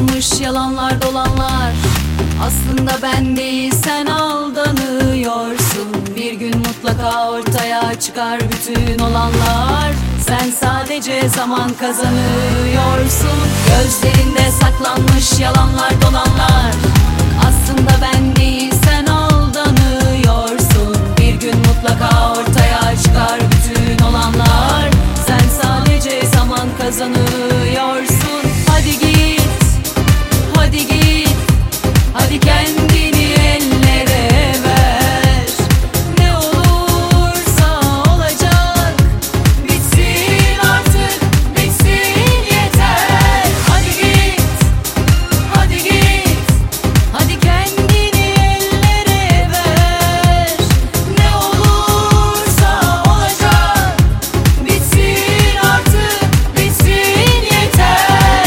saklanmış yalanlar dolanlar. Aslında ben değil sen aldanıyorsun. Bir gün mutlaka ortaya çıkar bütün olanlar. Sen sadece zaman kazanıyorsun. Gözlerinde saklanmış yalanlar dolanlar. Aslında ben değil sen aldanıyorsun. Bir gün mutlaka ortaya çıkar bütün olanlar. Sen sadece zaman kazanıyorsun. Hadi git, hadi git, hadi kendini ellere ver. Ne olursa olacak, bitsin artık, bitsin yeter. Hadi git, hadi git, hadi kendini ellere ver. Ne olursa olacak, bitsin artık, bitsin yeter.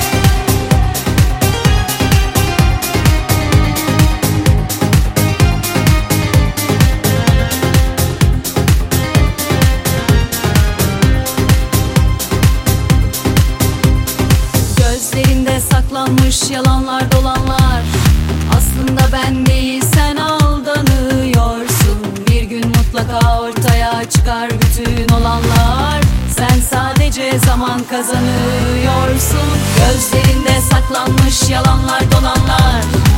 Gözlerinde saklanmış yalanlar dolanlar. Aslında ben değil sen aldanıyorsun. Bir gün mutlaka ortaya çıkar bütün olanlar. Sen sadece zaman kazanıyorsun. Gözlerinde saklanmış yalanlar dolanlar.